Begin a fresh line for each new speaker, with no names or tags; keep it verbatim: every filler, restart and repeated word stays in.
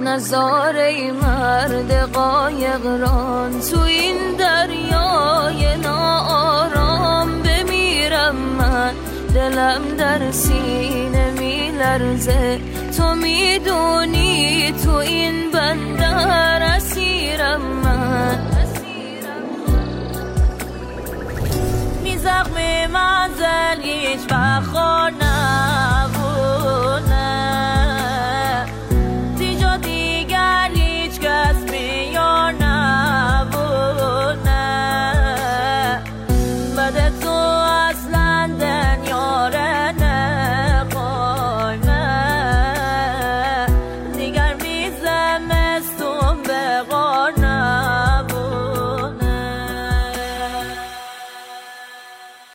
نظاره مرد قایقران تو این دریای ناآرام بمیرم من، دلم در سینه میلرزه، تو میدونی تو این بندر اسیرم من. می زخم منزل هیچ وقت خور